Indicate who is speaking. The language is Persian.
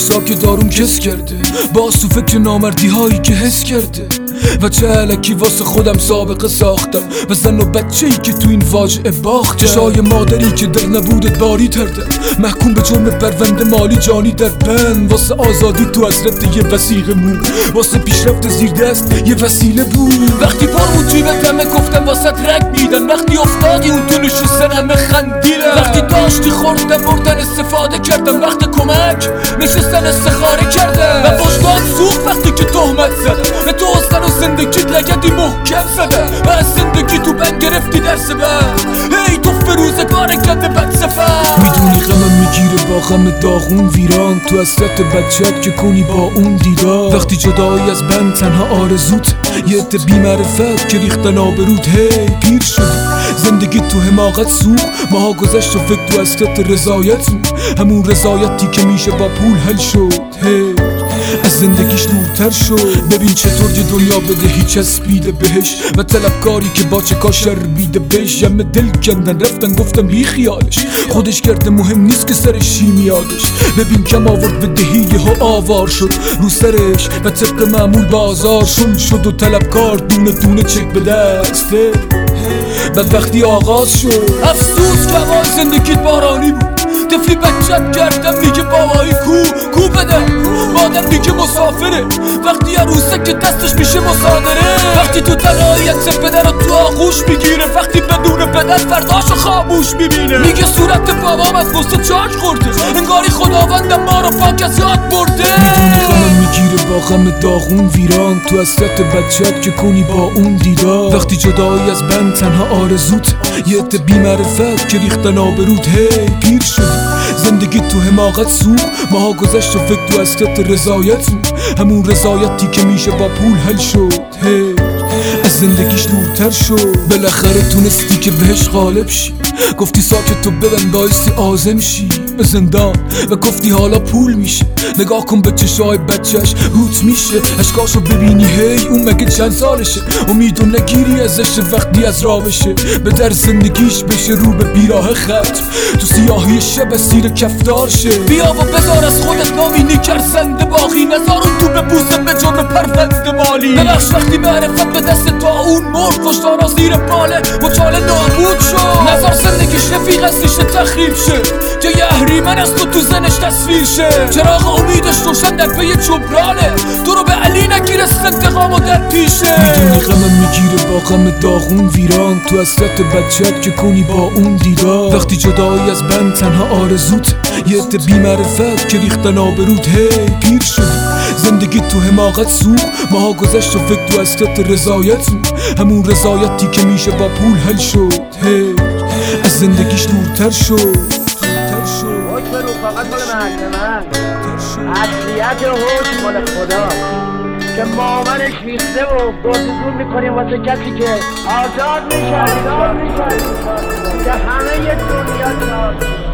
Speaker 1: حساب که داروم کس کرده، باز تو فکر نامردی هایی که حس کرده و چه علکی واسه خودم سابقه ساختم و زن و بچه‌ای که تو این واجعه باخته. چشای مادری که در نبودت باری ترده، محکوم به جرم پرونده مالی جانی در بند. واسه آزادی تو حسرت یه وثیقه مون، واسه پیشرفت زیر دست یه وسیله بود. وقتی پر بود جیبت همه گفتم واسه رگ میدن، وقتی افتادی اون تو نشستن همه خندیدن. وقتی داشتی خوردن بردن استفاده کردم، وقت کمک نشستن استخاره کردن. و وجدان سوخت وقتی که تهمت زدن به تو سر و زندگیت لگدی محکم زدن و از زندگی تو بند گرفتی درس بعد. هی تو فروزگار کنده بد سفر. میدونی غمم میگیره با غم داغون ویران، تو حسرت بچه‌ات که کنی با اون دیدار. وقتی جدایی از بند تنها آرزوت یه عده بی معرفت که ریختن آبروت. هی پیر شدی زندگی تو حماقت سوخت، ماها گذشت و فکر تو حسرت رضایت، همون رضایتی که میشه با پول حل شد. هی از زندگیش دورتر شد. ببین چطور یه دنیا بدهی چسبیده بهش و طلبکاری که با چکا شربیده بهش. یمه دل کندن رفتن گفتم بی خیالش، خودش کرده مهم نیست که سرش چی میادش. ببین کم آورد بدهی یهو آوار شد رو سرش و طبق معمول بازار شد و طلبکار دونه دونه چک به دسته. بعد وقتی آغاز شد افسوس که هوای زندگیت بارانی بود. طفلی بچت کردم میگه بابایی کو بده، مادر میگه مسافره. وقتی عروسک که دستش میشه مصادره، وقتی تو تنهاییت پدر رو تو آغوش میگیره، وقتی بدون پدر فرداشو خاموش میبینه. میگه صورت بابام از غصه چاک خورده، انگاری خداوندم ما رو پاک از یاد برده. میدونی غمم میگیره با غم داغون ویران، تو حسرت بچه‌ات که کنی با اون دیدار. وقتی جدایی از بند تنها آرزوت یه عده بی معرفت که ریختن آبروت. هی پیر شدی زندگی تو حماقت سوخت، ماها گذشت و فکر تو حسرت رضایت، همون رضایتی که میشه با پول حل شد. هی از زندگیش دورتر شد. بالاخره تونستی که بهش غالب شی، گفتی ساکت تو ببن بایستی آزم شی به زندان و گفتی حالا پول میشه. نگاه کن به چشای بچهش روت میشه، اشکاشو ببینی هی اون مگه چند سالشه. امیدو نگیری ازش وقتی از راه بشه، به در زندگیش بشه رو به بیراه خط، تو سیاهی شب سیر کفتار شه. بیا و بذار از خودت نامینی کرسنده باقی، نذار اون تو بپوسه به جرم پرونده مالی. ببخش وقتی معرفت به دست تا اون مرد، کشتارا زیر باله مچاله نابود شد. نذار زندگیش رفیق از ریشه تخریب شه، که یه اهریمن از تو زنش تصویر شه. چراغ امیدش روشن در پی جبرانه، تو رو به علی نگیرست انتقام و در پیشه. میدونی غمم میگیره با غم داغون ویران، تو حسرت بچه‌ات که کنی با اون دیدار. وقتی جدایی از بند تنها آرزوت یه عده بی معرفت که ریختن آبروت. هی پیر شدی زندگی تو حماقت سوخت، ماها گذشت و فکر تو حسرت رضایت، همون رضایتی که میشه با پول حل شد. هی از زندگیش دورتر شد.
Speaker 2: حکم رو فقط مال محکمه، اصلیت حکم مال خدا که مامنش ریخته و دردزون میکنیم واسه کسی که آزاد میشه که همه یه دنیا